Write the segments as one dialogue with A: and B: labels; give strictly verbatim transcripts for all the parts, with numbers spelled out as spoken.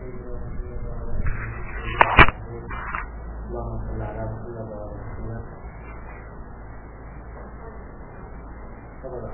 A: اللهم صل على محمد وعلى محمد. تفضل.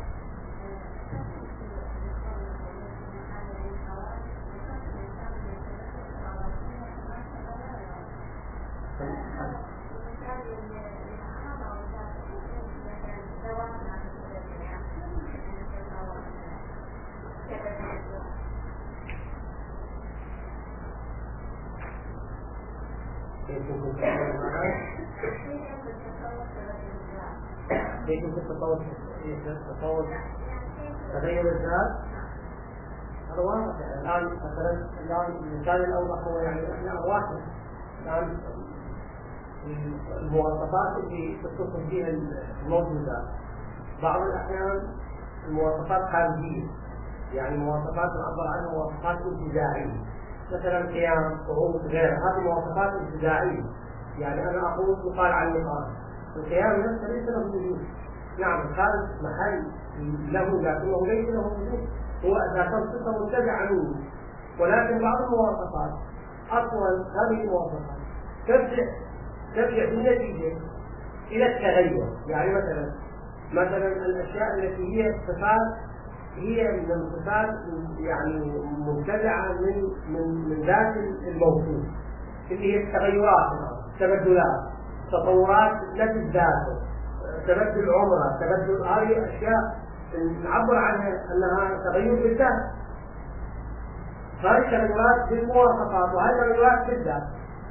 A: كيف التطور التطور تغير الذات هذا واضح. الآن مثلا الآن المثال الأوضح هو يعني إحنا أرواحنا الآن المواصفات اللي تتصل فيها الموجودات بعض الأحيان المواصفات خارجية، يعني مواصفات نعبر عنها مواصفات انتزاعية، مثلا قيام صعود غير، هذه مواصفات انتزاعية. يعني أنا أقول يقال عني قائم، القيام نفسه ليس له وجود، نعم الخارج محل له لكنه ليس له وجود، هو أساسا صفة منتزعة منه. ولكن بعض المواصفات أصلا هذه المواصفات ترجع ترجع بالنتيجة إلى التغير. يعني مثلا مثلا الأشياء التي هي صفات هي من الصفات يعني منتزعة من من من ذات الموصوف، اللي هي التغيرات، تبدلات، تطورات نفس ذاته، تبدل عمره، تبدل، هذه أشياء نعبر عنها أنها تغير بالذات. هذه تغيرات بالمواصفات وهذه تغيرات بالذات.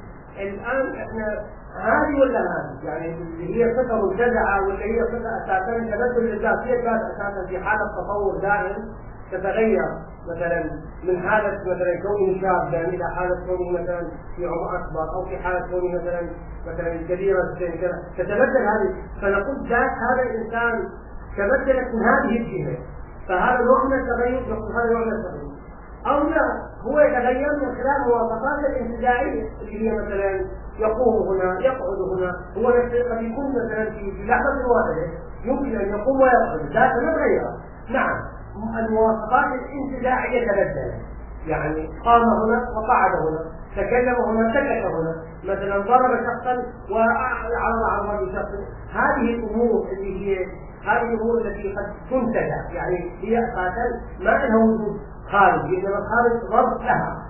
A: الآن احنا هذه ولا هذه، يعني اللي هي صفة منتزعة ولا هي صفة أساسا تبدل للذات، هي الذات أساسا في حالة تطور دائم تتغير، مثلا من حالة مثلا كونه شابا إلى حالة كونه مثلا في عمر أكبر، أو في حالة كونه مثلا مثلا كبيرة تتبدل هذه. فنقول ذات هذا الإنسان تبدلت من هذه الجهة، فهذا نوع من التغير، هذا نوع من التغير. أو لا، هو يتغير من خلال مواصفات الانتزاعية اللي هي مثلا يقوم هنا، يقعد هنا، هو نفسه قد يكون مثلا في لحظة واحدة يمكن أن يقوم ويقعد، ذات تتغير. نعم المواصفات الانتزاعية تبدلت، يعني قام هنا وقعد هنا، تكلم هنا سكت هنا، مثلا ضرب شخصا وعرض على رجل شخص. هذه الأمور اللي هي هذه الأمور التي قد تنتزع، يعني هي أساسا ما لها وجود خارجي، إنما الخارج ضرب لها.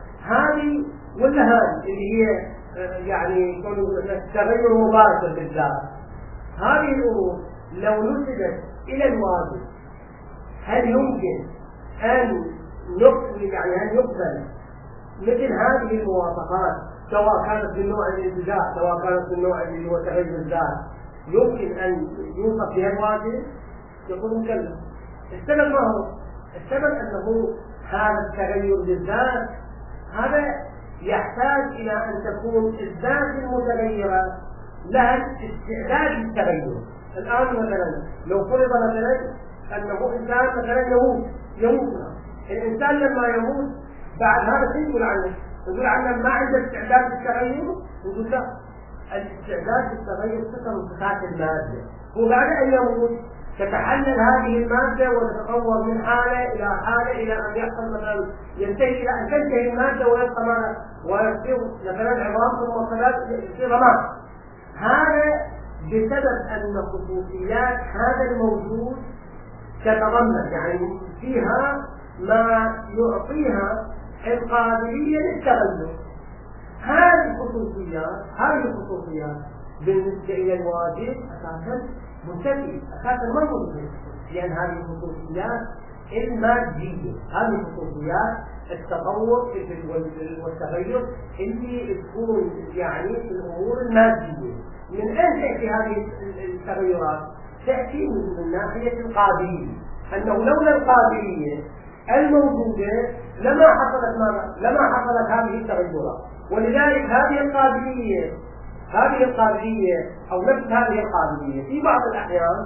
A: هذه ولا هذه اللي هي يعني تغير مباشر بالذات. هذه الأمور لو نسبت إلى الواجب هل يمكن أن نقبل، يعني أن يقبل مثل هذه المواصفات سواء كانت من نوع الانتزاع سواء كانت من نوع اللي هو تغير الذات، يمكن أن يوصف بها الواجب؟ يقول مكلف. السبب ما هو؟ السبب أنه هذا التغير للذات هذا يحتاج إلى أن تكون الذات المتغيرة لها استعداد للتغير. الآن مثلا لو فرض مثلا أنه إنسان مثلا يموت يموت الإنسان لما يموت بعد هذا شيء يقول عنه يقول عنه ما عنده استعداد للتغير، يقول لا، الاستعداد للتغير صفة من صفات المادة. وبعد أن يموت تتحلل هذه المادة وتتطور من حالة إلى حالة إلى أن يحصل مثلا ينتهي إلى أن تنتهي المادة ويبقى ما ويصير مثلا عظام ثم صلات يصير رماد. هذا بسبب أن خصوصيات هذا الموجود تتضمن، يعني فيها ما يعطيها القابلية للتغير. هذه الخصوصيات هذه الخصوصيات بالنسبة إلى الواجب أساسا منتفية، أساسا ما موجودة، لأن هذه الخصوصيات المادية، هذه الخصوصيات التطور والتغير اللي تكون يعني في الأمور المادية. من أين تأتي هذه التغيرات؟ تأتي من ناحية القابلية، أنه لولا القابلية الموجودة لما حصلت ماذا؟ لما حصلت هذه التغيرات. ولذلك هذه القابلية هذه القابلية أو نفس هذه القابلية في بعض الأحيان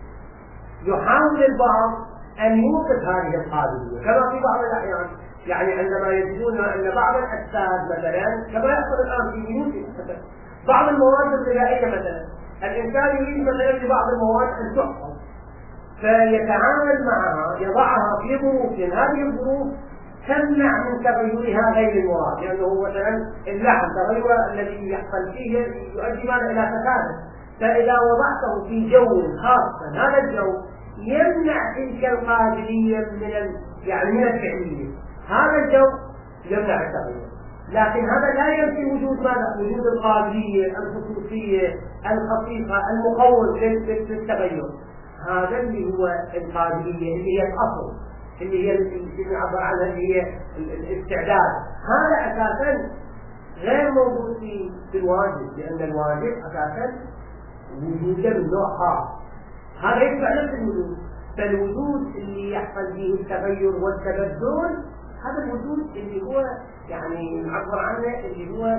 A: يحاول البعض أن يوقف هذه القابلية، كما في بعض الأحيان يعني عندما يجدون أن بعض الأجساد مثلا كما يحصل الآن في بيوت بعض المواد الغذائية مثلا الإنسان يريد مثلا لبعض المواد أن تحفظ فيتعامل معها، يضعها في ظروف، هذه الظروف تمنع من تغيرها غير المراد، لأنه مثلا اللحم تغير الذي يحصل فيه يؤدي ماذا إلى فساده، فإذا وضعته في جو خاص هذا الجو يمنع تلك القابلية من ال... يعني من الفعلية، هذا الجو يمنع التغير، لكن هذا لا ينفي وجود ماذا؟ وجود القابلية الخصوصية الخصيصة المقوم للتغير، هذا اللي هو القابلية اللي هي الأصل، اللي هي اللي نعبر عنها اللي هي الاستعداد، هذا أساسا غير موجود في الواجب، لأن الواجب أساسا وجوده من نوع خاص، هذا يتبع نفس الوجود، فالوجود اللي يحصل فيه التغير والتبدل هذا الوجود اللي هو يعني نعبر عنه اللي هو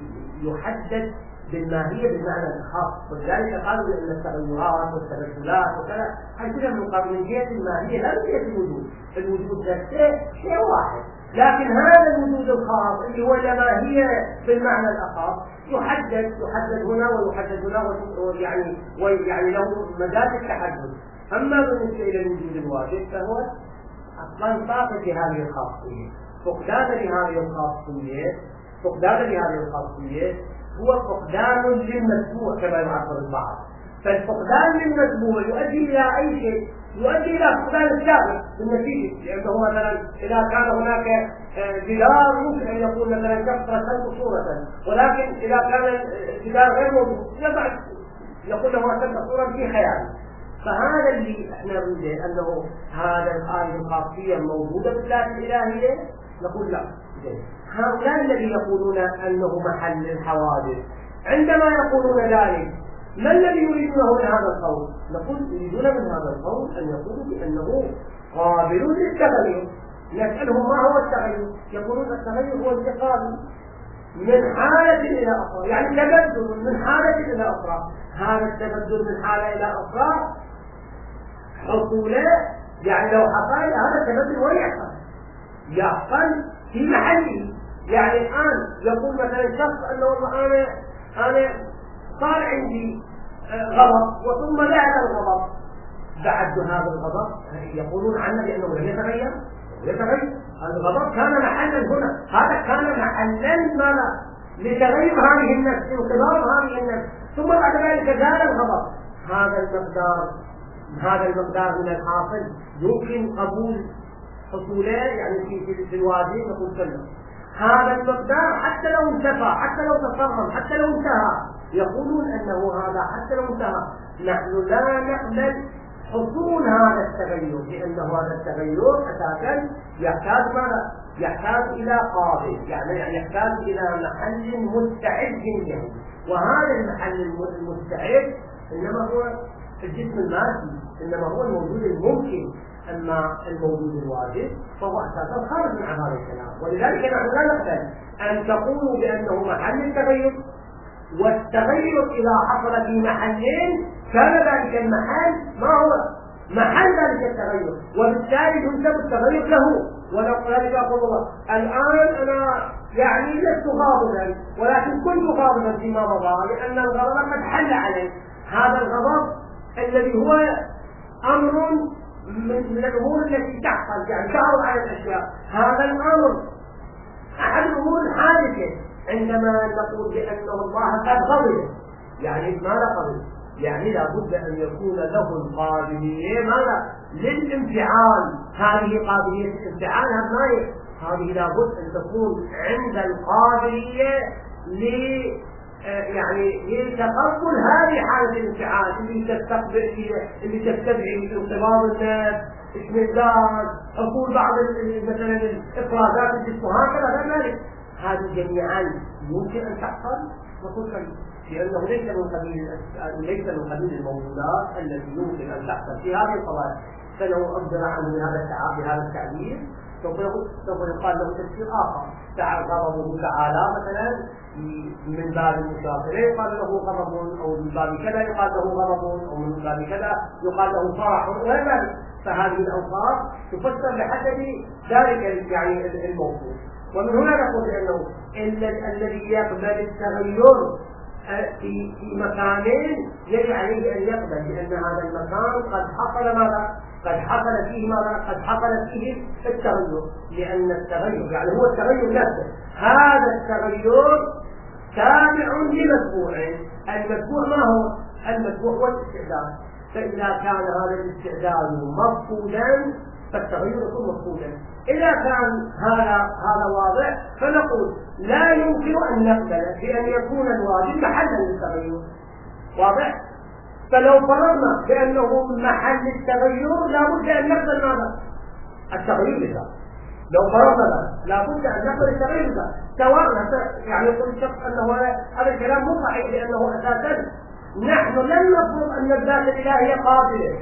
A: يحدد بالماهية بالمعنى الخاص، ولذلك قالوا بأن التغيرات والتبدلات وكذا هذه مقابل من جهة الماهية لا من جهة الوجود، الوجود ذاته شيء واحد، لكن هذا الوجود الخاص اللي هو الماهية بالمعنى الأخص يحدد يحدد هنا ويحدد هنا ويعني ويعني له مجال التحدد. أما بالنسبة إلى الوجود الواجب فهو أصلا فاقد لهذه الخاصية، فقدان لهذه الخاصية فقدان لهذه الخاصية هو فقدان للمتبوع كما يعبر البعض، فالفقدان للمتبوع يؤدي إلى أي شيء؟ يؤدي إلى فقدان السابق بالنتيجة، لأنه مثلا إذا كان هناك جدار يمكن أن يكون مثلا كسرة وصورة، ولكن إذا كان الجدار غير موجود يضع يقول له أسد صورة في خيال، فهذا اللي احنا نريده أنه هذا الآية الخاصية موجودة بالذات الإلهية، نقول لا. هؤلاء الذين يقولون أنه محل الحوادث عندما يقولون ذلك ما الذي يريدونه من هذا القول؟ نقول يريدون من هذا القول أن يقولوا بأنه قابل للتغير، نسألهم ما هو التغير؟ يقولون التغير هو انتقال من حالة إلى أخرى، يعني تبدل من حالة إلى أخرى، هذا التبدل من حالة إلى أخرى حصوله، يعني لو حصل هذا التبدل وين يحصل؟ يحصل في محله، يعني الآن يقول مثلا شخص أنه والله أنا أنا صار عندي غضب وثم ذهب الغضب، بعد هذا الغضب يقولون عنه بأنه لم يتغير يتغير الغضب كان محلا هنا، هذا كان محلا ماذا؟ لتغير هذه النفس انقلاب هذه النفس، ثم بعد ذلك زال الغضب، هذا المقدار هذا المقدار من الحاصل يمكن قبول حصوله، يعني في في الواجب نقول سلم هذا المقدار حتى لو انتفى حتى لو تصرم حتى لو انتهى، يقولون أنه هذا حتى لو انتهى نحن لا نقبل حصول هذا التغير، لأنه هذا التغير أساسا يحتاج ماذا؟ يحتاج إلى قابل، يعني يحتاج إلى محل مستعد له، وهذا المحل المستعد إنما هو الجسم المادي، إنما هو الموجود الممكن، أما الموجود الواجب فهو أساسا خارج من هذا الكلام، ولذلك نحن لا نقبل أن تقولوا بأنه محل التغير، والتغير إذا حصل في محلين كان ذلك المحل ما هو محل ذلك التغير، وبالتالي ينسب التغير له، ولذلك يقول الله الآن أنا يعني لست غاضبا ولكن كنت غاضبا فيما مضى، لأن الغضب قد حل عليه، هذا الغضب الذي هو أمر من الأمور التي تحصل، يعني تعرض على الأشياء، هذا الأمر أحد الأمور الحادثة عندما نقول بأنه الله قد غضب، يعني ماذا غضب؟ يعني لابد أن يكون له القابلية ماذا؟ للانفعال، هذه قابلية الانفعال هذه هذه لابد أن تكون عند القابلية ل يعني لتقبل هذه حالة الانفعال اللي تستقبل اللي تستدعي انقباض النفس، اشمئزاز، حصول بعض مثلا الافرازات الجسم وهكذا ذلك، هذه جميعا يمكن ان تحصل نقول لانه ليس من قبيل ليس من قبيل الموجودات التي يمكن ان تحصل في هذه القضايا، فلو أقدر عنه بهذا التعبير بهذا التعبير سوف سوف يقال له تفسير آخر، تعالى غضبه تعالى مثلا من باب المشاكلة يقال له غضب، أو من باب كذا يقال له غضب، أو من باب كذا يقال له فرح وغير ذلك، فهذه الأوصاف تفسر بحسب ذلك يعني الموضوع. ومن هنا نقول بأنه الذي يقبل التغير في في مكانين يجب عليه أن يقبل، لأن هذا المكان قد حصل ماذا؟ قد حصل فيه ماذا؟ قد حصل فيه التغير، لأن التغير يعني هو التغير نفسه، هذا التغير تابع لمتبوع. المتبوع ما هو؟ المتبوع هو الاستعداد، فإذا كان هذا الاستعداد مفقودا فالتغير يكون مفقودا. إذا كان هذا هذا واضح فنقول لا يمكن أن نقبل بأن يكون الواجب محلا للتغير. واضح؟ فلو فرضنا بأنه محل التغير لابد أن نقبل ماذا؟ التغيير بذلك. لو فرضنا لابد أن نقبل التغيير بذلك، سواء يعني يقول الشخص أنه هذا الكلام مو صحيح، لأنه أساسا نحن لم نفرض أن الذات الإلهية قابلة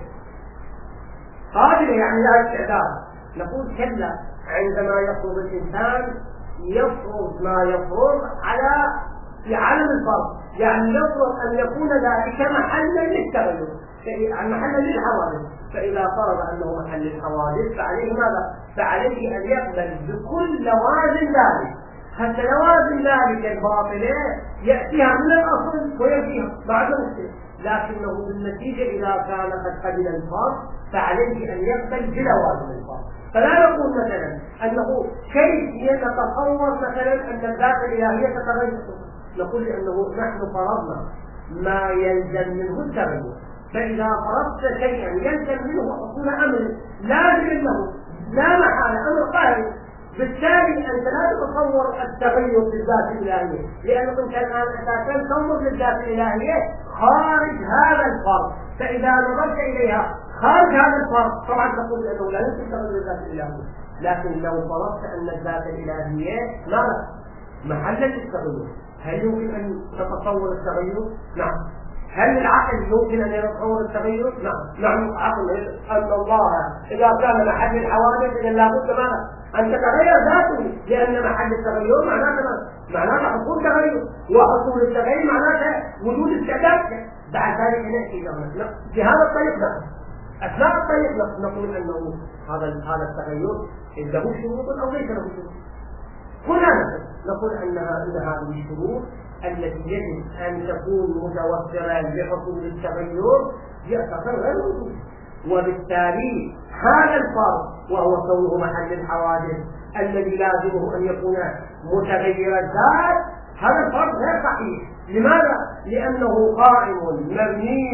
A: قابلة يعني لا استعداد. نقول كلا، عندما يفرض الإنسان يفرض ما يفرض على في عالم الفرض، يعني يفرض أن يكون ذلك محلا للتغير، محلا للحوادث. فإذا فرض أنه محل الحوادث فعليه ماذا؟ فعليه أن يقبل بكل لوازم ذلك، حتى لوازم ذلك الباطلة يأتيها من الأصل ويأتيها بعد مشكلة، لكنه بالنتيجة إذا كان قد قبل الفرض فعليه أن يقبل بلوازم الفرض. فلا نقول مثلا أنه كيف يتصور مثلا أن الذات الإلهية تتغير، نقول لأنه نحن فرضنا ما يلزم منه التغير، فإذا فرضت شيئا يلزم منه حصول أمر لازم له لا محالة أمر قائم، بالتالي أنت لا تتصور التغير في الذات الإلهية، لأنك أنت الآن أساسا تنظر للذات الإلهية خارج هذا الفرض، فإذا نظرت إليها خارج هذا الفرض طبعا تقول أنه لا يمكن تغير الذات الإلهية. لكن لو فرضت أن الذات الإلهية ماذا؟ محل للتغير، هل يمكن أن تتصور التغير؟ نعم. هل العقل يمكن أن يتصور التغير؟ نعم. نعم عقل أن الله إذا كان محل الحوادث إذا لابد ماذا؟ أن تتغير ذاته، لأن محل التغير معناته معناته حصول تغير، وحصول التغير معناته وجود استعداد. بعد ذلك نأتي إلى بهذا الطريق نحن أثناء الطريق نقول أنه هذا هذا التغير له شروط أو ليس له شروط. هنا نقول أنها إن هذه الشروط التي يجب أن تكون متوفرة لحصول التغير هي أساسا غير موجودة، وبالتالي هذا الفرض وهو كونه محل الحوادث الذي لازمه أن يكون متغير الذات، هذا الفرض غير صحيح. لماذا؟ لأنه قائم مبني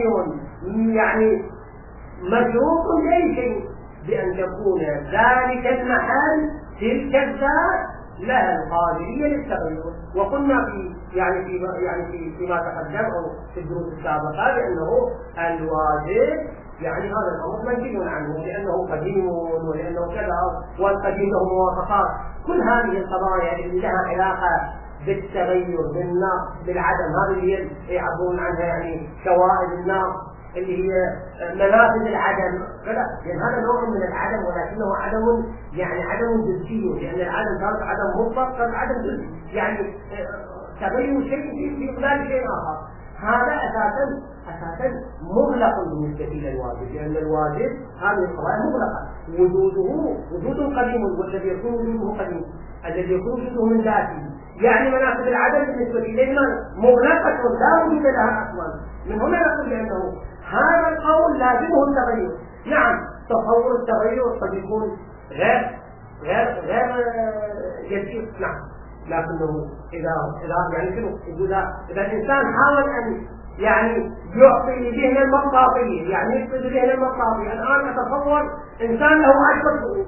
A: يعني مشروط لأي شيء بأن يكون ذلك المحل تلك الذات لها القابلية للتغير. وقلنا في يعني في يعني في فيما تقدم أو في الدروس السابقة بأنه الواجب يعني هذا الأمر منهي عنه، لأنه قديم ولأنه كذا، والقديم له مواصفات. كل هذه القضايا اللي لها علاقة بالتغير بالنقص بالعدم، هذه اللي يعبرون عنها يعني شوائب النقص اللي هي منافذ العدم، لا يعني هذا نوع من العدم ولكنه عدم يعني عدم جزئي، لأن العدم صار عدم مطلق صار عدم جزئي، يعني تغير شيء في إقبال شيء آخر. هذا أساسا أساسا مغلق بالنسبة إلى الواجب، لأن الواجب هذه القضايا مغلقة، وجوده وجود قديم، والذي يكون وجوده قديم الذي يكون وجوده من ذاته، يعني منافذ العدم بالنسبة إلينا مغلقة لا وجود لها أصلا. من هنا نقول بأنه هذا القول لازمه التغير. نعم تصور التغير قد يكون غير غير غير يسير، نعم، لكنه إذا إذا يعني شنو إذا إذا الإنسان حاول أن يعني يعطي ذهن المطاطية، يعني يفقد ذهن المطاطية. الآن أتصور إنسان له عشرة سنين،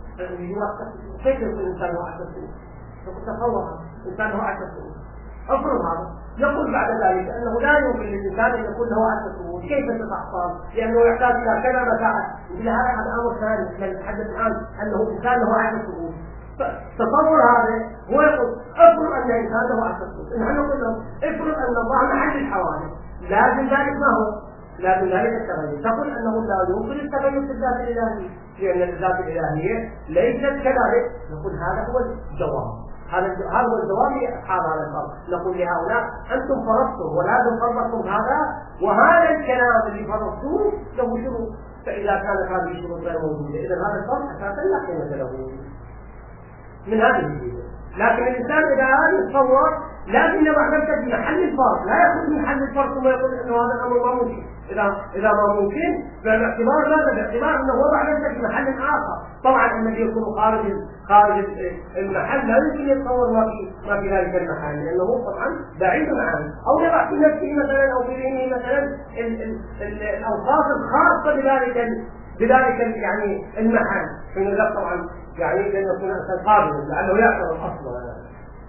A: كيف يكون إنسان له عشرة سنين؟ تصور إنسان له عشرة سنين، أفرض هذا يقول بعد ذلك أنه لا يمكن للإنسان أن يكون له عشرة سنين، كيف ستحصل؟ لأنه يحتاج إلى كذا مساحة، مثل هذا هذا أمر ثاني. نتحدث الآن أنه إنسان له عشرة سنين، تصور هذا هو يقول افرض ان الانسان له عشرة سنين، نحن نقول له افرض ان الله محل الحوادث، لازم ذلك ما هو؟ لازم ذلك التغير. تقول انه لا يمكن التغير في الذات الالهيه، لان الذات الالهيه ليست كذلك. نقول هذا هو الجواب، هذا هذا هو الجواب لاصحاب هذا الفرض. نقول لهؤلاء انتم فرضتم ولازم فرضتم هذا، وهذا الكلام اللي فرضتوه له شروط، فاذا كانت هذه الشروط غير موجوده اذا هذا الفرض اساسا لا قيمه له من هذه الجهة. لكن الإنسان إذا يتصور لكن يضع نفسه في محل الفرق، لا يأخذ من محل الفرق ثم يقول انه هذا الامر ما ممكن. اذا اذا ما ممكن باعتبار ماذا؟ باعتبار انه وضع نفسه في محل اخر. طبعا الذي يكون خارج خارج المحل لا يمكن يتصور ما في ما في ذلك المحل، لانه طبعا بعيد عنه، او يضع في نفسه مثلا او في ذهنه مثلا الاوصاف الخاصه بذلك بذلك يعني المحل، حين طبعا يعني لن يكون انسان قابلا لعله يعتبر اصلا.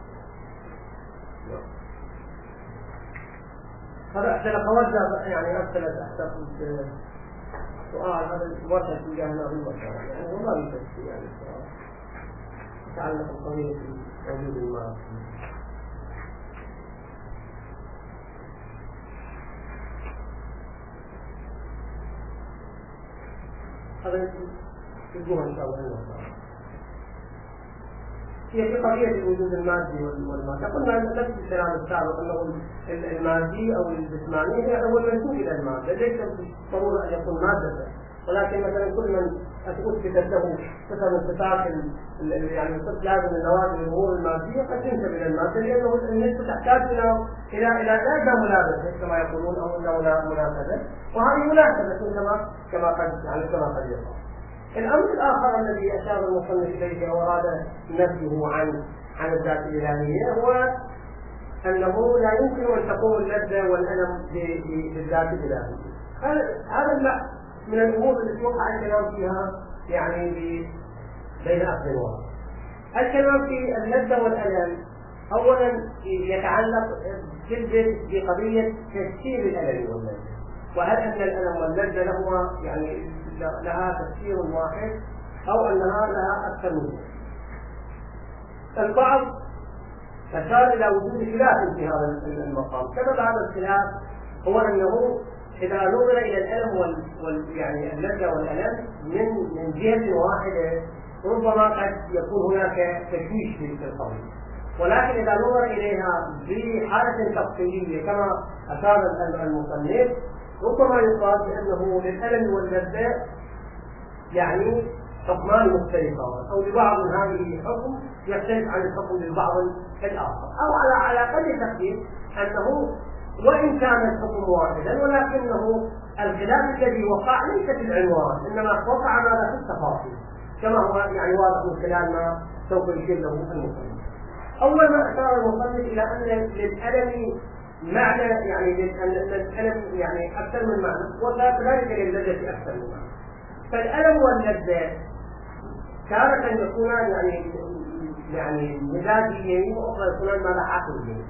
A: هذا أحسن أوجه يعني أسأل أحسن سؤال هذا الوجه في جهنم المسار يعني والله يفتي يعني السؤال يتعلق بقضية وجود الماء. هذا يجوها إن شاء الله المسار. هي في قضية الوجود المادي والمادي، قلنا نفس الكلام السابق أنه المادي أو الجسماني هو المنسوب إلى المادة، ليس بالضرورة أن يكون مادة، ولكن مثلا كل من أثبتت له صفة من صفات يعني لازم النوادي الأمور المادية قد تنسب إلى المادة، لأنه النسبة تحتاج إلى إلى إلى إلى ملابسة كما يقولون أو إلى مناسبة، وهذه مناسبة كما كما قد يعني كما قد يقال. الأمر الآخر الذي أشار المصنف إليه وأراد نفيه عن عن الذات الإلهية هو أنه لا يمكن أن تقوم اللذة والألم بالذات الإلهية. هذا من الأمور التي وقع الكلام فيها يعني بين أخذ وأخذ. الكلام في اللذة والألم أولا يتعلق بقضية تفسير الألم واللذة، وهل أن الألم واللذة لهما يعني لها تفسير واحد أو أنها لها أكثر من ذلك. البعض أشار إلى وجود خلاف في هذا المقام. سبب هذا الخلاف هو أنه إذا نظر إلى الألم وال, وال... يعني اللذة والألم من من جهة واحدة ربما قد يكون هناك تشويش في القضية، ولكن إذا نظر إليها بحالة تفصيلية كما أشار المصنف ربما يقال بأنه للألم واللذة يعني حكمان مختلفان، أو لبعض هذه حكم يختلف عن الحكم للبعض الآخر، أو على على قدر تقدير أنه وإن كان الحكم واحدا ولكنه الخلاف الذي وقع ليس في العنوان، إنما وقع ماذا في التفاصيل كما هو يعني واضح من خلال ما سوف يشير له المصنف. أول ما أشار المصنف إلى أن للألم معنى يعني الألم يعني أكثر من معنى، وكذلك للذة أكثر من معنى. فالألم واللذة تارة يكونان يعني يعني مزاجيين وأخرى يكونان ماذا عقليين.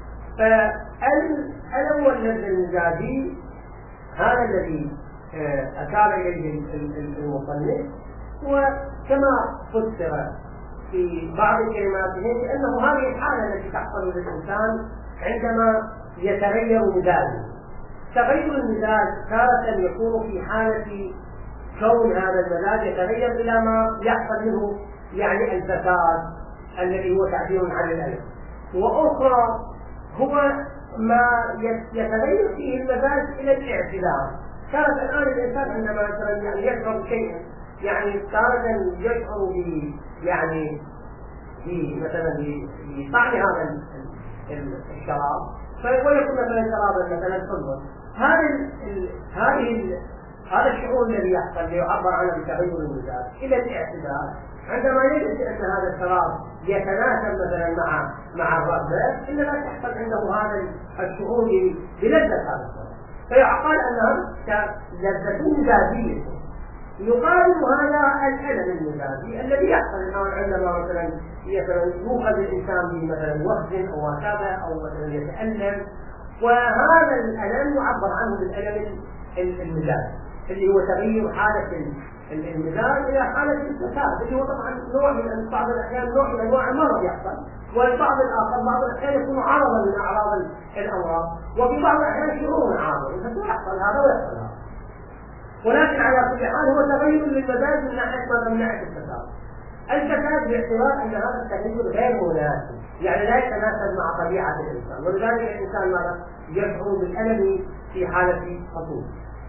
A: فالألم واللذة المزاجي هذا الذي أشار إليه المصنف، وكما فسر في بعض كلماته بأنه هذه الحالة التي تحصل للإنسان عندما يتغير مزاجه. تغير المزاج تارة يكون في حالة كون هذا المزاج يتغير إلى ما يحصل منه يعني الفساد الذي هو تعبير عن الألم، وأخرى هو ما يتغير فيه المزاج إلى الاعتدال. تارة الآن الإنسان عندما مثلا يعني يشعر شيئا يعني تارة يشعر ب يعني مثلا بطعم هذا الشراب ويكون مثلا شرابا مثلا حلوا، هذه هذه هذا الشعور الذي يحصل ليعبر عنه بتغير المزاج الى الاعتدال عندما يجد ان هذا الشراب يتناسب مثلا مع مع الرغبه، الا لا تحصل عنده هذا الشعور بلذه هذا الشراب، فيعقل انها لذه مزاجيه. يقارن هذا الألم المزاجي الذي يحصل الآن عندما مثلا يوقظ الإنسان به مثلا وهج أو وكذا أو مثلا يتألم، وهذا الألم يعبر عنه بالألم المزاجي اللي هو تغيير حالة المزاج إلى حالة الفساد، اللي هو طبعا نوع من بعض الأحيان نوع من أنواع المرض يحصل، والبعض الآخر بعض الأحيان يكون عرضا من أعراض الأمراض، وفي بعض الأحيان شعور عارض فيحصل هذا ويحصل هذا. ولكن على كل حال هو تغير للمزاج من ناحية ماذا؟ من ناحية الفساد. الفساد باعتبار أن هذا التغير غير مناسب، يعني لا يتناسب مع طبيعة الإنسان، ولذلك الإنسان ماذا؟ يشعر بالألم في حالة خطوط.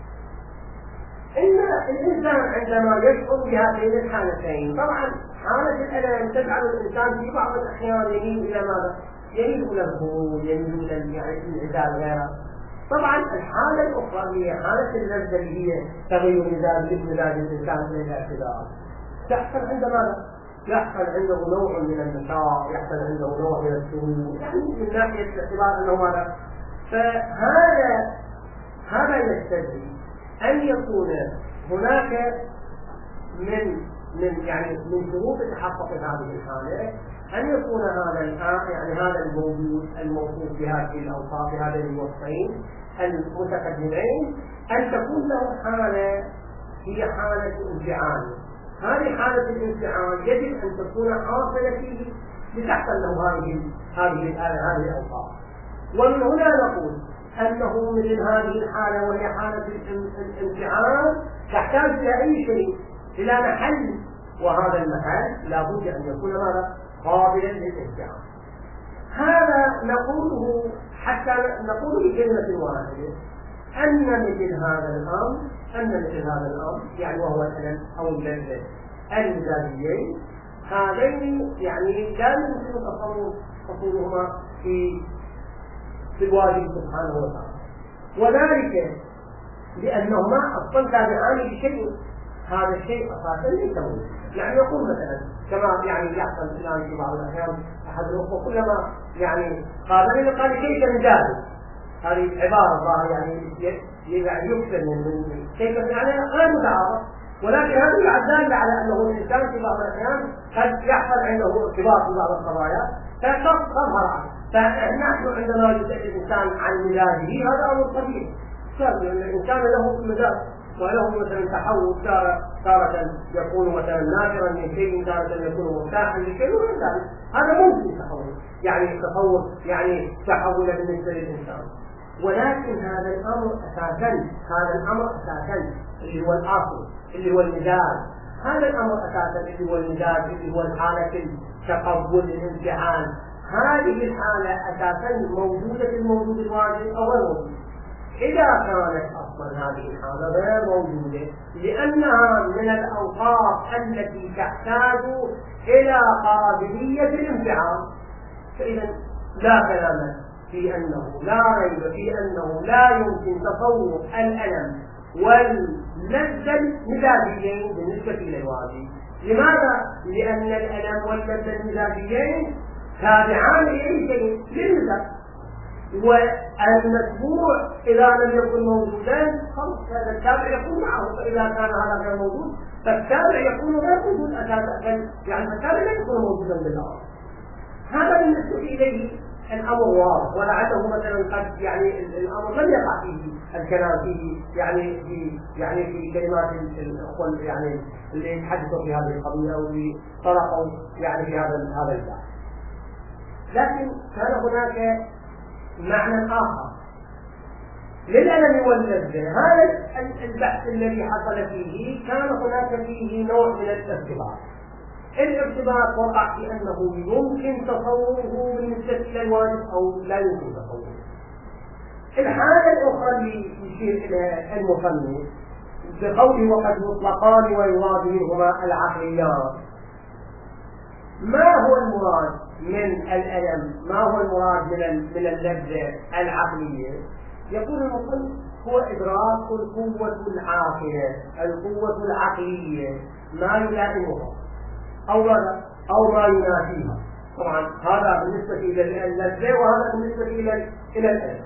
A: إن الإنسان عندما يشعر بهاتين الحالتين طبعا حالة الألم تجعل الإنسان في بعض الأحيان يميل إلى ماذا؟ يميل إلى الخروج، يميل إلى يعني الانعزال غيره. طبعا الحالة الأخرى هي حالة اللذة اللي هي تغير مزاج مزاج الإنسان إلى الاعتدال، تحصل عند ماذا؟ يحصل عنده نوع من النشاط، يحصل عنده نوع من السرور، يعني من ناحية الاعتبار أنه ماذا؟ فهذا هذا يستدعي أن يكون هناك من من يعني من شروط تحقق هذه الحالة أن يكون هذا يعني هذا الموجود الموصوف بهذه الأوصاف بهذين الوصفين المتقدمين أن تكون له حالة هي حالة انفعال. هذه حالة الانفعال يجب أن تكون حاصلة فيه لتحصل له هذه هذه هذه الأوصاف. ومن هنا نقول أنه مثل هذه الحالة وهي حالة الانفعال تحتاج إلى أي شيء، إلى محل، وهذا المحل لا بد أن يكون ماذا؟ قابلا للانفعال. هذا نقوله حتى نقول بكلمة واحدة أن مثل هذا الأمر أن مثل هذا الأمر يعني وهو الألم أو اللذة المزاجيين هذين يعني لا يمكن تصور تصورهما في في الواجب سبحانه وتعالى، وذلك لأنهما أصلا تابعان لشيء، هذا الشيء أساسا ليس موجود. يعني يقول مثلا كما يعني يحصل الآن في بعض الأحيان أحد الأخوة كلما يعني قابلني قال كيف نجاهد، هذه عبارة الله يعني يعني يكثر من كيف يعني غير متعارف، ولكن هذه الدالة على أنه الإنسان في بعض الأحيان قد يحصل عنده ارتباط في بعض القضايا فتظهر عنه. فنحن عندما يسأل الإنسان عن مزاجه هذا أمر طبيعي، لأن الإنسان له مزاج وله مثلا تحول، تارة يكون مثلا نافرا من شيء، تارة يكون مرتاحا لشيء، وغير ذلك هذا ممكن تحول، يعني تحول يعني تحول بالنسبة للإنسان. ولكن هذا الأمر أساسا هذا الأمر أساسا اللي هو الأصل اللي هو المزاج، هذا الأمر أساسا اللي هو المزاج اللي هو الحالة التقبل الانفعال، هذه الحالة أساسا موجودة في الموجود الواجب أو غير موجودة. إذا كانت أصلا هذه الحالة غير موجودة لأنها من الأوصاف التي تحتاج إلى قابلية الانفعال، فإذا لا كلام في أنه لا ريب في أنه لا يمكن تصور الألم واللذة المزاجيين بالنسبة إلى الواجب. لماذا؟ لأن الألم واللذة المزاجيين تابعان لأي شيء للمزاج، والمتبوع إذا لم يكن موجودا خلاص هذا التابع يكون معه، فإذا كان هذا غير موجود فالتابع يكون غير موجود أساسا، يعني التابع لا يكون موجودا بالأرض. هذا بالنسبة إليه الأمر واضح، ولعله مثلا قد يعني الأمر لم يقع فيه الكلام فيه يعني في يعني في كلمات الأخوة يعني اللي يتحدثوا في هذه القضية واللي طرقوا يعني في هذا هذا البحث. لكن كان هناك معنى آخر للألم واللذة. هذا البحث الذي حصل فيه كان هناك فيه نوع من الارتباط. الارتباط وقع في أنه يمكن تصوره بالنسبة إلى الواجب أو لا يمكن تصوره. الحالة الأخرى اللي يشير إلى المصنف بقوله وقد مطلقان ويراد منهما العقليات. ما هو المراد من الألم؟ ما هو المراد من من اللذة العقلية؟ يقول المصنف هو إدراك القوة العاقلة، القوة العقلية ما يلائمها أو أو ما ينافيها. طبعا هذا بالنسبة إلى اللذة وهذا بالنسبة إلى إلى الألم.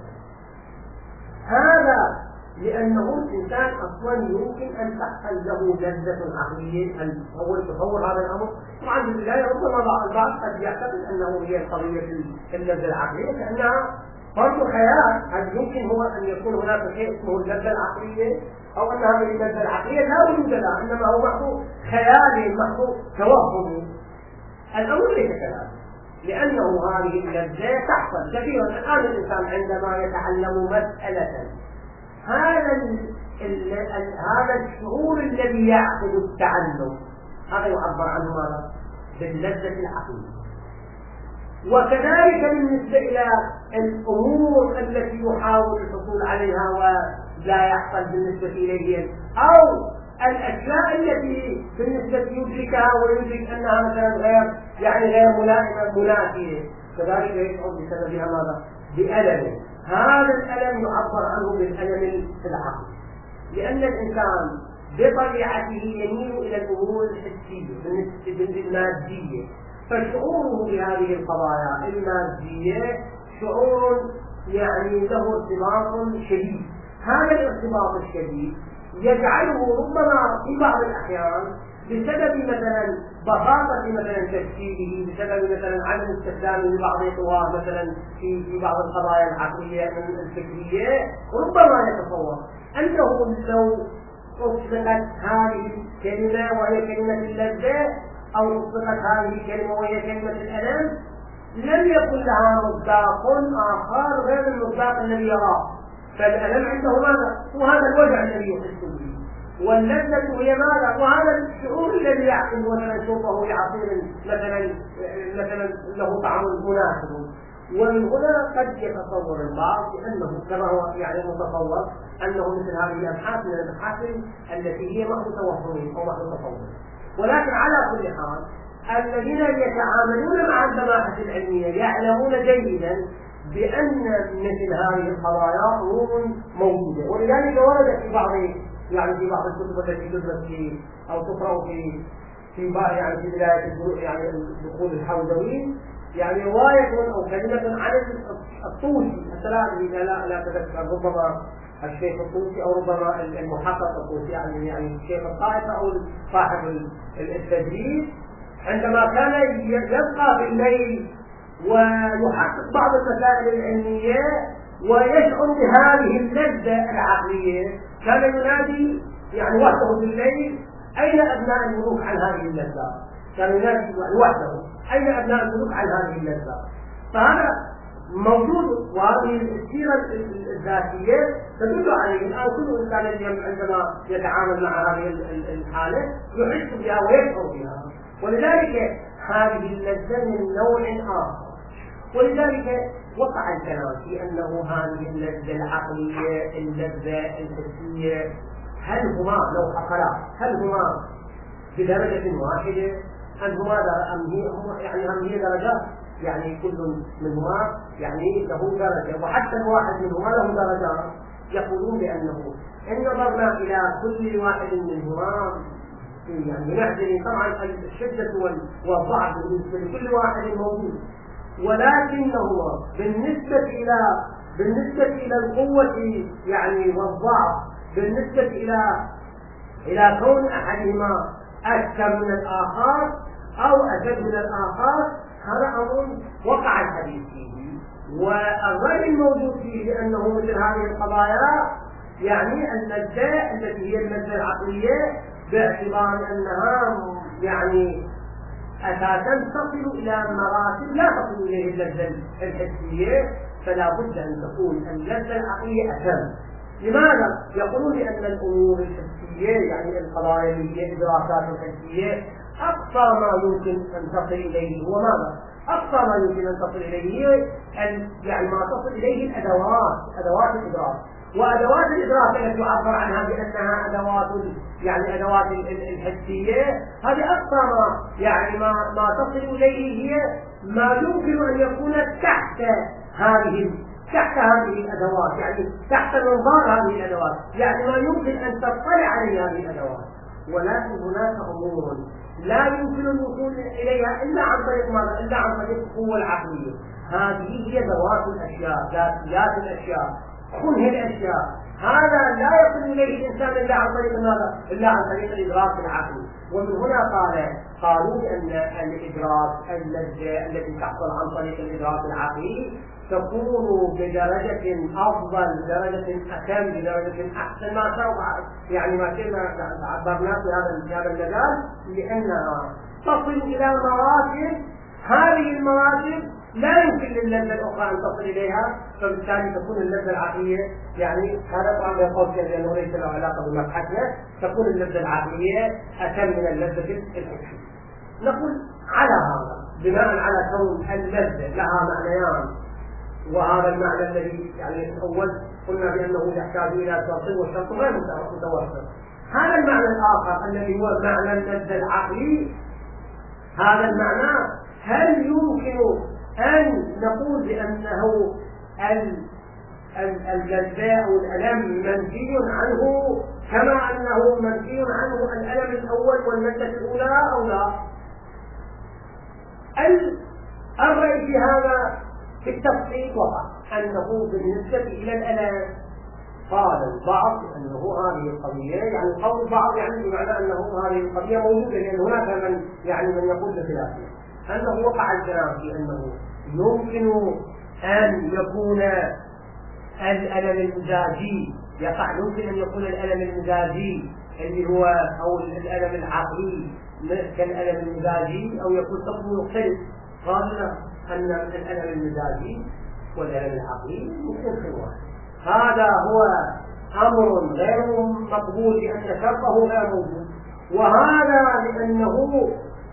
A: هذا لأنه الإنسان أصلا يمكن أن تحصل له لذة عقلية، أن هو يتصور هذا الأمر. طبعا في البداية ربما بعض البعض قد يعتقد أنه هي قضية اللذة العقلية لأنها فرض خيال، هل يمكن هو أن يكون هناك شيء اسمه اللذة العقلية أو أن هذه اللذة العقلية لا وجود لها، إنما هو محض خيالي محض توهمي. الأمر ليس كذلك، لأنه هذه اللذة تحصل كثيرا. الآن الإنسان عندما يتعلم مسألة هذا ال ال هذا الشعور الذي يعقد التعلم هذا يعبر عنه ماذا؟ باللذة العقلية. وكذلك بالنسبة إلى الأمور التي يحاول الحصول عليها ولا يحصل بالنسبة إليه، أو الأشياء التي بالنسبة يدركها ويدرك أنها مثلا غير يعني غير ملائمة منافية كذلك يشعر بسببها ماذا؟ بألم. هذا الألم يعبر عنه بالألم العقلي، لأن الإنسان بطبيعته يميل إلى الأمور الحسية بالنسبة للمادية، فشعوره بهذه القضايا المادية شعور يعني له ارتباط شديد. هذا الارتباط الشديد يجعله ربما في بعض الأحيان بسبب مثلا بساطة مثلا تفكيره، بسبب مثلا عدم استخدامه لبعض القوى مثلا في في بعض القضايا العقلية الفكرية، ربما يتصور أنه لو أطلقت هذه الكلمة وهي كلمة اللذة أو أطلقت هذه الكلمة وهي كلمة الألم لم يكن لها مصداق آخر غير المصداق الذي يراه. فالألم عنده ماذا؟ وهذا الوجع الذي يحس به، واللذة هي ماذا؟ وهذا الشعور الذي يعقل مثلا شربه لعصير مثلا مثلا له طعم مناسب. ومن هنا قد يتصور البعض بأنه كما هو يعني متصور أنه مثل هذه الأبحاث من الأبحاث التي هي محض توهمية أو محض تصور. ولكن على كل حال الذين يتعاملون مع السماحة العلمية يعلمون جيدا بأن مثل هذه القضايا أمور موجودة، ولذلك وردت في بعض يعني في بعض الكتب التي تدرس في أو تقرأ في في يعني في بداية يعني دخول الحوزويين يعني رواية أو كلمة عن الطوسي، الثلاثة إذا لا لا تذكر، ربما الشيخ الطوسي أو ربما المحقق الطوسي يعني يعني الشيخ الطائفة أو صاحب التدريس، عندما كان يبقى في الليل ويحقق بعض المسائل العلمية ويشعر بهذه اللذة العقلية كان ينادي يعني وحده في الليل: أين أبناء الملوك عن هذه اللذة؟ كان ينادي وحده: أين أبناء الملوك عن هذه اللذة؟ فهذا موجود، وهذه السيرة الذاتية تدل عليه. الآن كل إنسان اليوم عندما يتعامل مع هذه الحالة يحس بها ويشعر بها، ولذلك هذه اللذة من نوع آخر. ولذلك وقع الكلام في أنه هذه اللذة العقلية اللذة الحسية هل هما لو حصلا هل هما بدرجة واحدة أم هما يعني هم هي درجات، يعني كل منهما يعني له درجة، وحتى الواحد منهما له درجات. يقولون بأنه إن نظرنا إلى كل واحد منهما يعني نعزل طبعا الشدة والضعف بالنسبة لكل واحد موجود، ولكنه بالنسبة إلى بالنسبة إلى القوة يعني والضعف بالنسبة إلى إلى كون أحدهما أكثر من الآخر أو أشد من الآخر، هذا أمر وقع الحديث فيه، والرأي الموجود فيه بأنه مثل هذه القضايا يعني اللذة التي هي اللذة العقلية باعتبار أنها يعني أساسا تصل إلى مراتب لا تصل إليه اللذة الحسية، فلا بد أن تكون اللذة العقلية أتم. لماذا؟ يقولون بأن الأمور الحسية يعني القضايا اللي هي الإدراكات الحسية أقصى ما يمكن أن تصل إليه هو ماذا؟ أقصى ما يمكن أن تصل إليه يعني ما تصل إليه الأدوات أدوات الإدراك، وأدوات الإدراك التي يعبر عنها بأنها أدوات يعني أدوات الحسية هذه أقصى ما يعني ما ما تصل إليه هي ما يمكن أن يكون تحت هذه تحت هذه الأدوات، يعني تحت منظار هذه الأدوات، يعني ما يمكن أن تطلع عليه هذه الأدوات. ولكن هناك أمور لا يمكن الوصول إليها إلا عن طريق ماذا؟ إلا عن طريق القوة العقلية. هذه هي ذوات الأشياء، ذاتيات الأشياء، كنه الأشياء. هذا لا يصل إليه الإنسان إلا عن طريق ماذا؟ إلا عن طريق الإدراك العقلي. ومن هنا قال قالوا بأن الإدراك اللذة التي تحصل عن طريق الإدراك العقلي تكون بدرجة أفضل، بدرجة أتم، بدرجة أحسن ما سوف يعني ما كنا عبرنا في هذا المجال، لأنها تصل إلى مراتب، هذه المراتب لا يمكن للذة الأخرى أن تصل إليها، فبالتالي تكون اللذة العقلية يعني هذا طبعا يقول لأنه ليس له علاقة بمبحثنا، تكون اللذة العقلية أتم من اللذة الحسية. نقول على هذا بناء على كون اللذة لها معنيان، وهذا المعنى الذي يعني الأول قلنا بأنه يحتاج إلى شرط والشرط غير متوفر، هذا المعنى الآخر الذي هو معنى اللذة العقلي، هذا المعنى هل يمكن أن نقول بأنه اللذة أو الألم منفي عنه كما أنه منفي عنه الألم الأول واللذة الأولى أو لا؟ الرأي في هذا في التفصيل وقع أنه بالنسبة إلى الألم قال البعض أنه هذه القضية، يعني قول البعض يعني بمعنى أنه هذه القضية موجودة، لأن هناك من يعني من يقول بخلافه، أنه وقع الكلام في أنه يمكن أن يكون الألم المزاجي يقع، يمكن أن يكون الألم المزاجي اللي هو أو الألم العقلي كالألم المزاجي أو يكون حكمه مختلف. قال أن الألم المزاجي والألم العقلي ممكن في واحد. هذا هو أمر غير مقبول لأن شرطه غير موجود، وهذا لأنه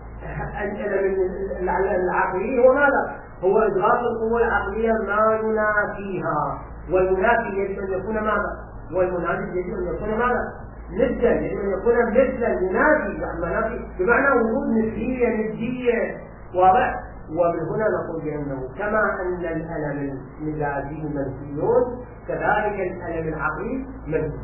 A: الألم العقلي هو ماذا؟ هو إدراك القوة العقلية ما ينافيها، والمنافي يجب أن يكون ماذا؟ والمنافي يجب أن يكون ماذا؟ نسبة، يجب أن يكون مثل المنافي بمعنى وجود نسبية ندية واضح. ومن هنا نقول بأنه كما أن الألم المزاجي منفي كذلك الألم العقلي منفي،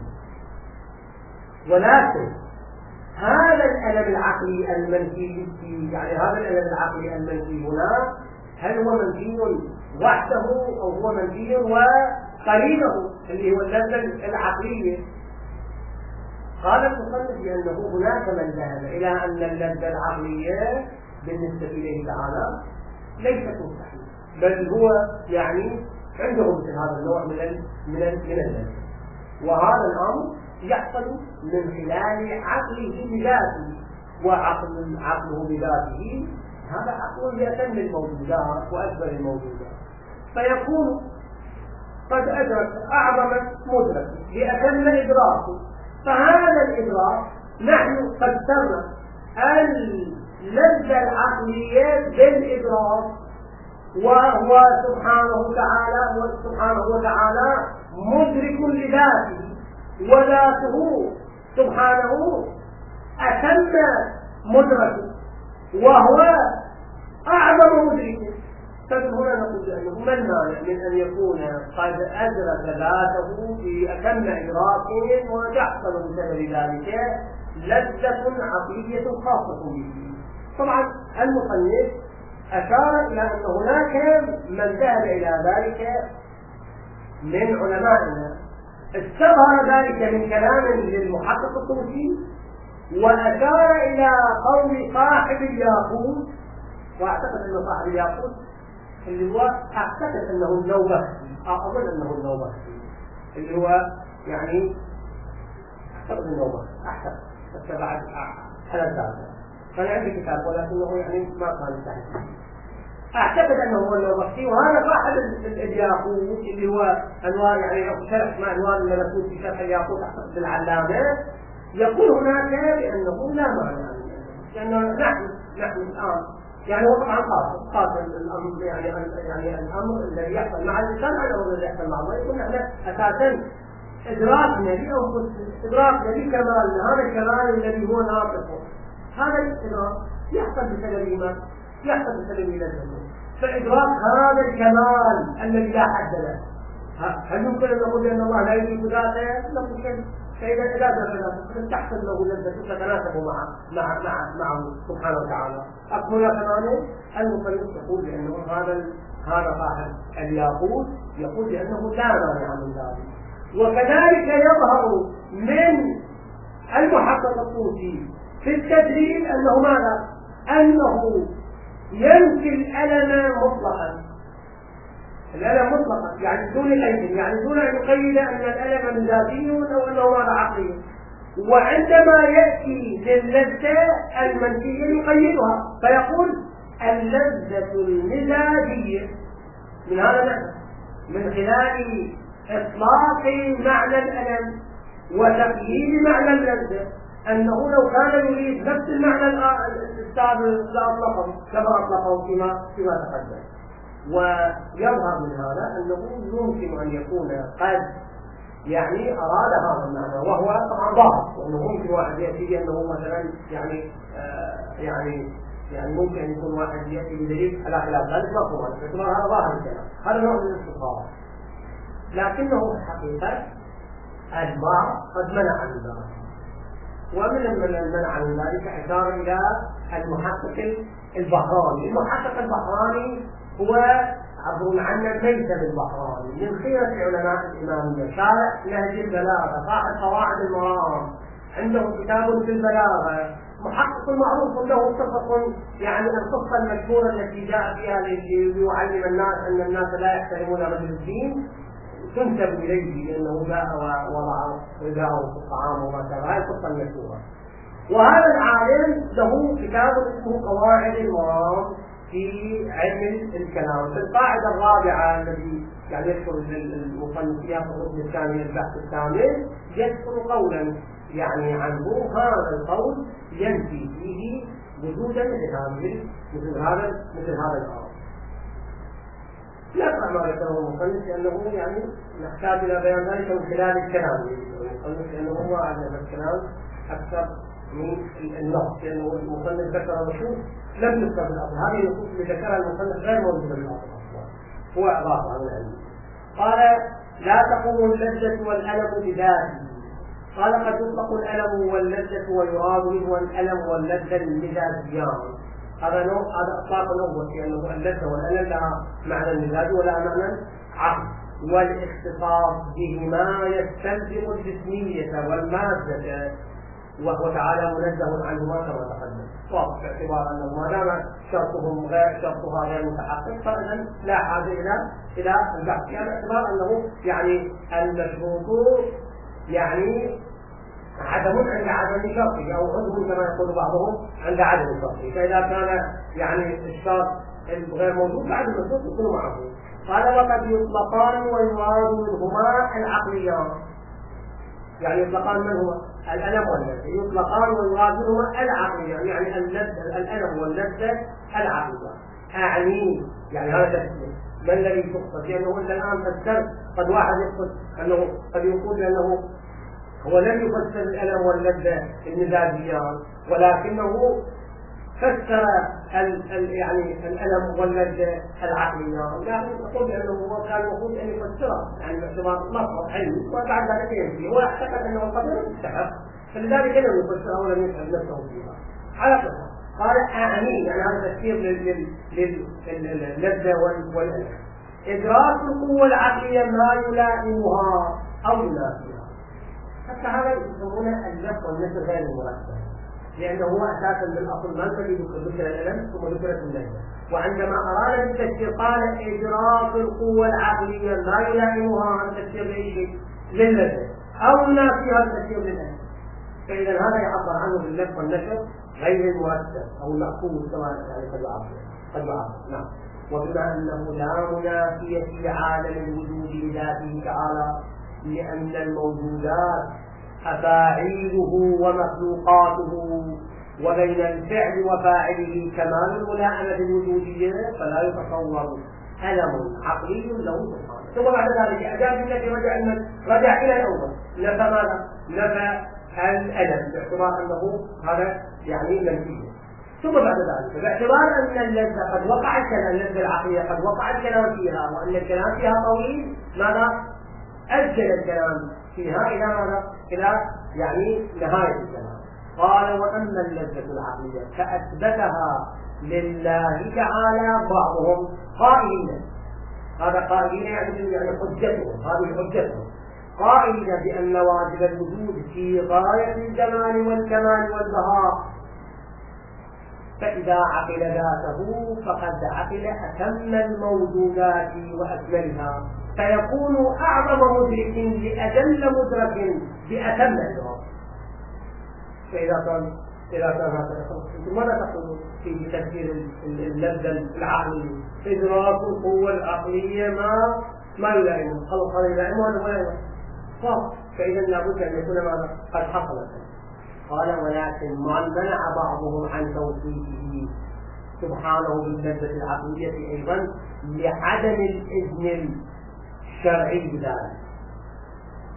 A: ولكن هذا الألم العقلي المنفي يعني هذا الألم العقلي المنفي هنا هل هو منفي وحده أو هو منفي وقريبه اللي هو اللذة العقلية؟ قال المصنف بأنه هناك من ذهب إلى أن اللذة العقلية بالنسبة إليه تعالى ليست مستحيل، بل هو يعني عنده مثل هذا النوع من ال من ال من اللذة، وهذا الأمر يحصل من خلال عقله بذاته، وعقل عقله بذاته هذا عقل بأتم الموجودات وأكبر الموجودات، فيكون قد أدرك أعظم مدرك بأتم إدراكه، فهذا الإدراك نحن فسرنا اللذة العقلية بالإدراك، وهو سبحانه وتعالى سبحانه وتعالى مدرك لذاته، وذاته سبحانه أتم مدركه وهو أعظم مدرك. فمن هنا نقول أنه ما المانع من أن يكون قد أدرك ذاته في أتم إدراك وتحصل بسبب ذلك لذة عقلية خاصة به. طبعا المصنف أشار إلى أن هناك من ذهب إلى ذلك من علمائنا، استظهر ذلك من كلام للمحقق الطوسي، وأشار إلى قول صاحب الياقوت، وأعتقد أنه صاحب الياقوت اللي هو أعتقد أنه النوبختي، أظن أنه النوبختي اللي هو يعني أعتقد النوبختي أحسن بس بعد ثلاث ساعات. كان عندي كتاب ولكنه يعني ما كان سهل. أعتقد أنه هو النوبختي، وهذا صاحب الياقوت اللي هو أنوار يعني لو شرح مع أنوار الملكوت في شرح الياقوت أعتقد العلامة، يقول هناك بأنه لا معنى، لأنه نحن نحن الآن يعني هو طبعا قاصد قاصد الأمر يعني يعني الأمر الذي يحصل مع الإنسان على الأمر الذي يحصل مع الله، يقول نحن أساسا إدراكنا لأنفسنا إدراكنا لكمالنا، هذا الكمال الذي هو ناقص، هذا الإدراك يحصل بسبب ما يحصل بسبب لذته، فإدراك هذا الكمال الذي لا حد له، هل يمكن أن نقول أن الله لا يدرك ذاته؟ لا يمكن. فإذا لا ذاته تحصل له لذته تتناسب مع مع مع معه سبحانه وتعالى. أقول كمان المصنف يقول بأنه هذا هذا صاحب الياقوت يقول بأنه لا مانع من ذلك، وكذلك يظهر من المحقق الطوسي في التدليل أنه ماذا؟ أنه ينفي الألم مطلقا، الألم مطلقا يعني دون قيد، يعني دون أن يقيد أن الألم مزاجي أو أنه ماذا عقلي، وعندما يأتي للذة المنفية يقيدها فيقول اللذة المزاجية من هذا المعنى من خلال إطلاق معنى الألم وتقييد معنى اللذة، أنه لو كان يريد نفس المعنى السابق لأطلقه كما أطلقه فيما فيما تقدم. ويظهر من هذا أنه يمكن أن يكون قد يعني أراد هذا المعنى، وهو طبعا ظاهر، وأنه ممكن واحد يأتي بأنه مثلا يعني آه يعني يعني ممكن أن يكون واحد يأتي بدليل على خلاف ذلك، مفهوم باعتبار هذا ظاهر الكلام، هذا نوع من الاستطاعة. لكنه في الحقيقة البعض قد منع من ذلك، ومن المنع من ذلك أشار إلى المحقق البحراني. المحقق البحراني هو عبر عنه ليس بالبحراني، من خيرة علماء الإمامية، شارع نهج البلاغة، صاحب قواعد المرام، عنده كتاب في البلاغة، محقق معروف له قصص، يعني القصة المشهورة التي جاء فيها ليعلم الناس أن الناس لا يحترمون رجل الدين تنسب إليه لأنه جاء ووضع رداءه في الطعام وما شابه، هذه القصة المشهورة. وهذا العالم له كتاب اسمه قواعد المرام في علم الكلام. في القاعدة الرابعة الذي يعني يذكر المصنف فيها في الركن الثاني البحث الثامن يذكر قولا يعني عنه، هذا القول ينفي فيه وجودا مثل هذا مثل هذا مثل هذا الأمر. نقرأ ما ذكره المصنف لأنه يعني نحتاج إلى بيان ذلك من خلال الكلام، المصنف لأنه هو على الكلام أكثر من النص، لأنه المصنف ذكر نصوص لم تذكر في الأصل، هذه النصوص اللي ذكرها المصنف غير موجودة في الأصل أصلا، هو إضافة عن العلم. قال لا تقوم اللذة والألم بذاته. قال قد يطلق الألم واللذة ويراد منه الألم واللذة المزاجيان. هذا نوع، هذا إطلاق الأول في أنه اللذة والألم لها معنى المزاج ولا معنى عقل، والاختصاص بهما يستلزم الجسمية والمادة، وهو تعالى منزه عنهما كما تقدم. واضح باعتبار أنه ما دام شرطهم غير شرطها غير متحقق فإذا لا حاجة إلى إلى البحث، يعني باعتبار أنه يعني المشروط يعني عدم عند عدم شرطه أو عدم كما يقول بعضهم عند عدم شرطه، فإذا كان يعني الشرط غير موجود بعد المشروط يكون معه. قال وقد يطلقان ويراد منهما العقليان، يعني يطلقان من هو الألم واللذة، يطلقان ويراد منهما العقليان، يعني اللذة الألم واللذة العقليان. أعني يعني هذا تفسير ما الذي تقصد، لأنه أنت الآن فسرت، قد واحد يقصد أنه قد يقول أنه هو لم يفسر الألم واللذة المزاجيان، ولكنه فسر ال ال يعني الألم واللذة العقليان، يعني يقول بأنه هو كان المفروض أن يفسره يعني باعتبار مصدر علمي، وبعد ذلك ينفي، هو اعتقد أنه قدر يستحق، فلذلك لم يفسرها ولم يفهم نفسه فيها. على كل قال أعني يعني هذا تفسير لللذة والألم. إدراك القوة العقلية ما يلائمها أو ينافيها، حتى هذا يسمونه اللف والنسر غير المرتب، لأنه هو أساسا بالأصل ما الذي ذكر الألم ثم ذكرت اللذة، وعندما أراد بالتفسير قال إدراك القوة العقلية لا يلائمها، هذا تفسير لأي شيء للذة أو ينافيها تفسير للألم، فإذا هذا يعبر عنه باللف والنسر غير المرتب أو المعقول كما يعني قد يعبر قد يعبر نعم. وبما أنه لا منافي في عالم الوجود لذاته تعالى، لأن الموجودات أفاعيله ومخلوقاته، وبين الفعل وفاعله كمال الملائمة الوجودية، فلا يتصور ألم عقلي له سبحانه. ثم بعد ذلك أجاب الذي رجع رجع إلى الأول، نفى ماذا؟ نفى الألم باعتبار أنه هذا يعني منفي. ثم بعد ذلك باعتبار أن اللذة قد وقع الكلام، اللذة العقلية قد وقع الكلام فيها، وأن الكلام فيها طويل، ماذا؟ أجل الكلام فيها إلى ماذا؟ إلى يعني نهاية الكلام. قال وأما اللذة العقلية فأثبتها لله تعالى بعضهم قائلين، هذا قائلين يعني يعني حجتهم، هذه حجتهم، قائلين بأن واجب الوجود في غاية الجمال والكمال والبهاء، فإذا عقل ذاته فقد عقل أتم الموجودات وأكملها، فيكون أعظم مدرك لأجل مدرك بأتم الإدراك. فإذا كان إذا كان هذا أنتم ماذا تقولون في تفسير اللذة العقلية؟ إدراك القوة العقلية ما ما يلائمه، خلص هذا يلائمه ولا ولا يلائمه، فإذا لابد أن يكون ماذا قد حصل. قال ولكن ما منع بعضهم عن توصيفه سبحانه باللذة العقلية أيضا لعدم الإذن الشرعي بذلك،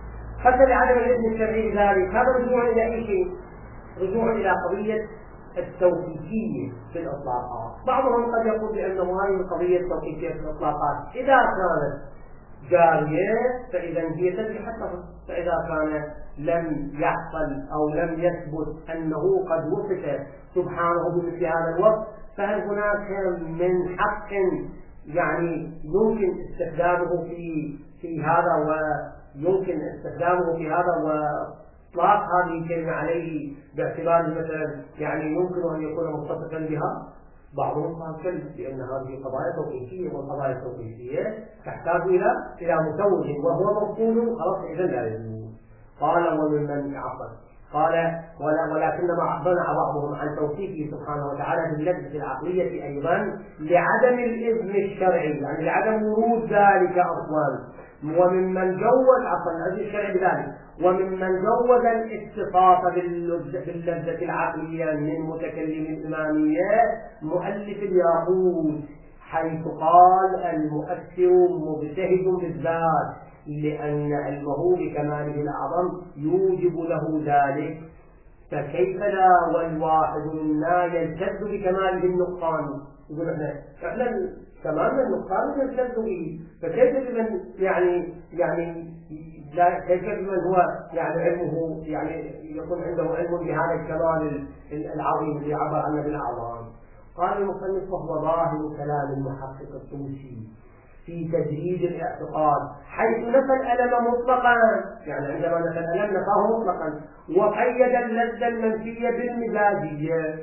A: حتى لعدم الإذن الشرعي بذلك. هذا رجوع إلى أي شيء؟ رجوع إلى قضية التوقيفية في الإطلاقات. بعضهم قد يقول بأنه هذه القضية التوقيفية في الإطلاقات إذا كانت جارية فإذا هي تجري حتى، فإذا كان لم يحصل أو لم يثبت أنه قد وصف سبحانه بمثل هذا الوصف، فهل هناك من حق يعني يمكن استخدامه في في هذا ويمكن استخدامه في هذا وإطلاق هذه الكلمة عليه باعتبار مثلا يعني يمكن أن يكون متصفا بها؟ بعضهم قال كلا، لأن هذه قضايا توقيفية، والقضايا التوقيفية تحتاج إلى إلى متوج وهو مفقود، خلاص إذا لا يجوز. قال وممن عقل قال ولكنما منع بعضهم عن توصيفه سبحانه وتعالى باللذة العقلية أيضا لعدم الإذن الشرعي، يعني لعدم ورود ذلك أصلا. وممن جوز عفوا الإذن الشرعي بذلك، وممن جوز الاتصاف باللذة العقلية من متكلم الإمامية مؤلف الياقوت، حيث قال المؤثر مجتهد بالذات لأن علمه بكماله الأعظم يوجب له ذلك، فكيف لا والواحد منا يلتذ بكماله النقصان؟ يقول احنا فعلا كمال النقصان يلتذ به، فكيف بمن يعني يعني لا كيف بمن هو يعني علمه يعني يكون عنده علم بهذا الكمال العظيم اللي عبر عنه بالأعظام؟ قال المصنف وهو ظاهر كلام المحقق الطوسي في تجريد الاعتقاد، حيث نفى الألم مطلقا، يعني عندما نفى الألم نفاه مطلقا، وقيد اللذة المنفية بالمزاجية.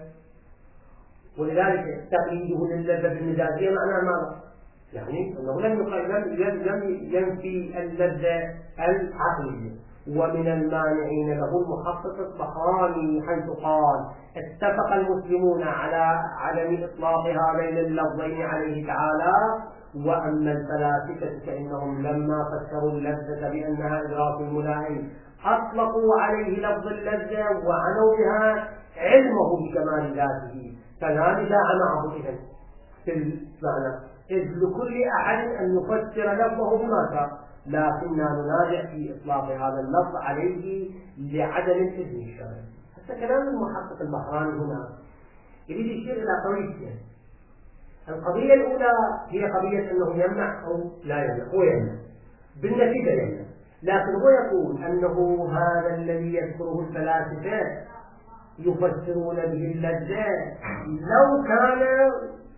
A: ولذلك تقييده للذة بالمزاجية معناه ماذا؟ يعني أنه لم لم ينفي اللذة العقلية. ومن المانعين له المحقق الطحاني حيث قال اتفق المسلمون على عدم إطلاق هذين اللفظين عليه تعالى، وأما الفلاسفة فإنهم لما فسروا اللذة بأنها إدراك الملائم أطلقوا عليه لفظ اللذة وعنوا بها علمه بكمال ذاته، فلا نزاع معه إذن في المعنى، إذ لكل أحد أن يفسر لفظه بما شاء، لكننا ننازع في إطلاق هذا اللفظ عليه لعدم الإذن الشرعي. حتى كلام المحقق البحراني هنا يريد يشير إلى قضيتين. القضية الأولى هي قضية أنه يمنع أو لا يمنع، هو يمنع بالنتيجة يمنع، لكن هو يقول أنه هذا الذي يذكره الفلاسفة يفسرون به اللذة لو كان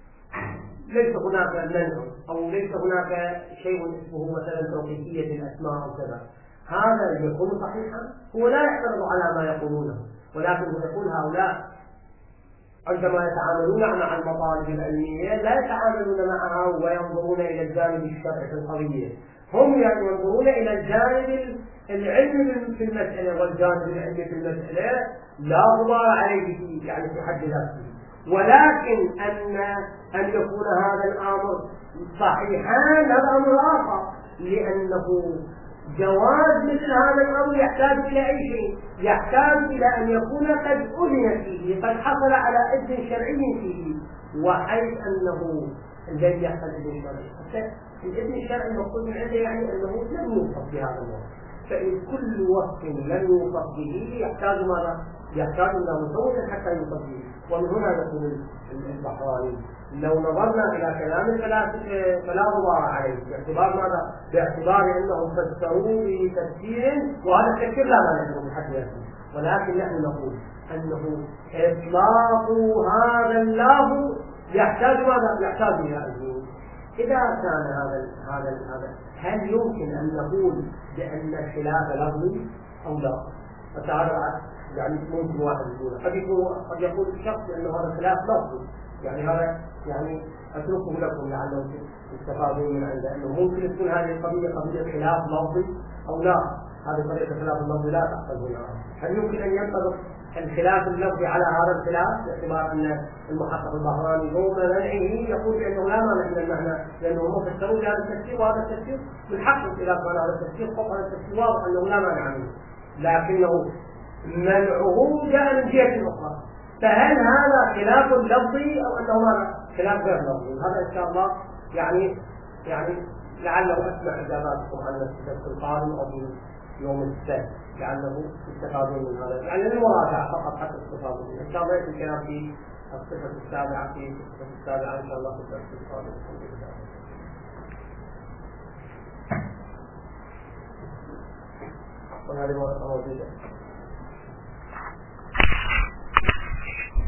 A: ليس هناك منع أو ليس هناك شيء اسمه مثلا توقيفية الأسماء أو كذا، هذا يكون صحيحا. هو لا يعترض على ما يقولونه، ولكن هو يقول هؤلاء عندما يتعاملون مع المطالب العلمية لا يتعاملون معها وينظرون إلى الجانب الشرعي في القضية، هم يعني ينظرون إلى الجانب العلمي في المسألة، والجانب العلمي في المسألة لا غبار عليه في يعني في حد ذاته، ولكن أن أن يكون هذا الأمر صحيحا هذا أمر آخر، لأنه جواز مثل هذا الأمر يحتاج إلى أي شيء؟ يحتاج إلى أن يكون قد أذن فيه، قد حصل على إذن شرعي فيه، وحيث أنه لم يحصل إذن شرعي. الإذن الشرعي المقصود من عنده يعني أنه لم يوصف بهذا الوصف، فإن كل وصف لم يوصف به يحتاج ماذا؟ يحتاج إلى مزود حتى يوصف به. ومن هنا يقول البحراني لو نظرنا إلى كلام الفلاسفة فلا غبار عليه، باعتبار ماذا؟ باعتبار أنهم فسروا بتفسير، وهذا التفسير لا معنى له بحد ذاته، ولكن نحن نقول أنه إطلاق هذا اللفظ يحتاج ماذا؟ يحتاج إلى أذن. إذا كان هذا هذا هذا هل يمكن أن نقول بأن الخلاف لفظي أو لا؟ فتعالى يعني ممكن واحد يقول قد يقول قد يقول الشخص أنه هذا خلاف لفظي، يعني هذا يعني أتركه لكم لعلكم تستفادون من عنده، أنه ممكن تكون هذه القضية قضية خلاف لفظي أو لا. هذه قضية خلاف اللفظي لا تحصل هنا. هل يمكن أن ينطبق الخلاف اللفظي على هذا الخلاف باعتبار أن المحقق البحراني يوم منعه يقول بأنه لا مانع من المعنى، لأنه هم فسروا بهذا التفسير، وهذا التفسير بالحق إذا كان هذا التفسير فوق هذا التفسير واضح أنه لا مانع منه، لكنه منعه جاء من جهة أخرى. فهل هذا خلاف لفظي أو أنه ماذا؟ خلاف غير لفظي؟ هذا إن شاء الله يعني يعني لعله أسمع إجاباتكم عن الدرس القادم أو يوم السبت لعله يستفادون من هذا، يعني للمراجعة فقط حتى تستفادون منه. إن شاء الله يأتي الكلام في الصفة السابعة في الصفة السابعة إن شاء الله تقدر تستفادون. الحمد لله. وهذه ورقة موجودة.